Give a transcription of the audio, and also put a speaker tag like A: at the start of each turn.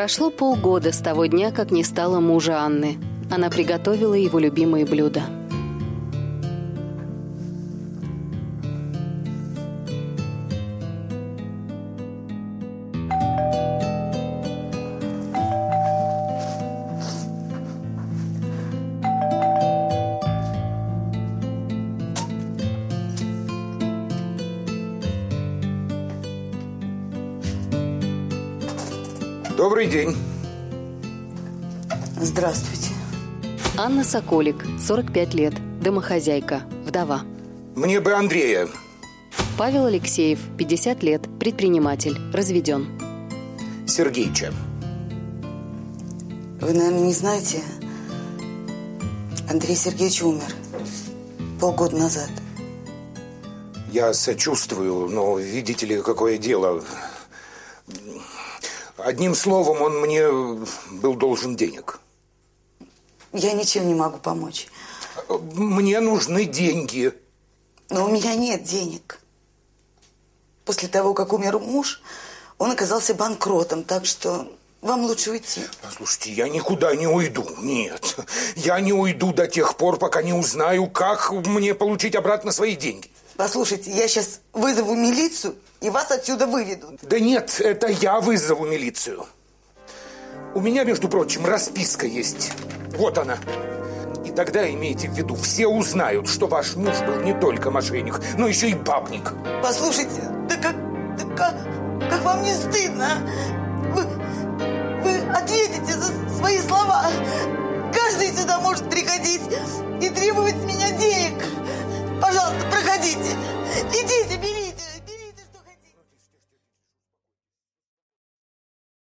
A: Прошло полгода с того дня, как не стало мужа Анны. Она приготовила его любимые блюда.
B: Добрый день.
C: Здравствуйте.
A: Анна Соколик, 45 лет, домохозяйка, вдова.
B: Мне бы Андрея.
A: Павел Алексеев, 50 лет, предприниматель, разведен.
B: Сергеича.
C: Вы, наверное, не знаете, Андрей Сергеевич умер полгода назад.
B: Я сочувствую, но видите ли, какое дело. Одним словом, он мне был должен денег.
C: Я ничем не могу помочь.
B: Мне нужны деньги.
C: Но у меня нет денег. После того, как умер муж, он оказался банкротом, так что вам лучше уйти.
B: Послушайте, я никуда не уйду. Нет, я не уйду до тех пор, пока не узнаю, как мне получить обратно свои деньги.
C: Послушайте, я сейчас вызову милицию, и вас отсюда выведут.
B: Да нет, это я вызову милицию. У меня, между прочим, расписка есть. Вот она. И тогда, имейте в виду, все узнают, что ваш муж был не только мошенник, но еще и бабник.
C: Послушайте, как вам не стыдно? Вы ответите за